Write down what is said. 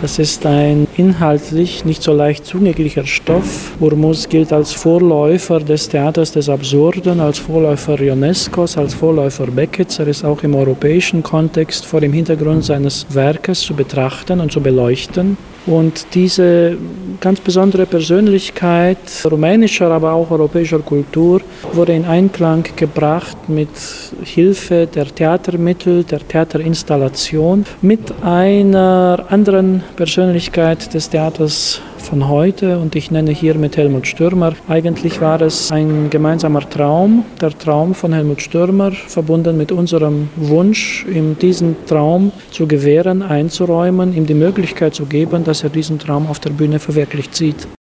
Das ist ein inhaltlich nicht so leicht zugänglicher Stoff. Urmus gilt als Vorläufer des Theaters des Absurden, als Vorläufer Ionescos, als Vorläufer Beckett's. Er ist auch im europäischen Kontext vor dem Hintergrund seines Werkes zu betrachten und zu beleuchten. Und diese ganz besondere Persönlichkeit rumänischer, aber auch europäischer Kultur wurde in Einklang gebracht mit Hilfe der Theatermittel, der Theaterinstallation, mit einer anderen Persönlichkeit des Theaters von heute, und ich nenne hier mit Helmut Stürmer. Eigentlich war es ein gemeinsamer Traum, der Traum von Helmut Stürmer, verbunden mit unserem Wunsch, ihm diesen Traum zu gewähren, einzuräumen, ihm die Möglichkeit zu geben, dass er diesen Traum auf der Bühne verwirklicht sieht.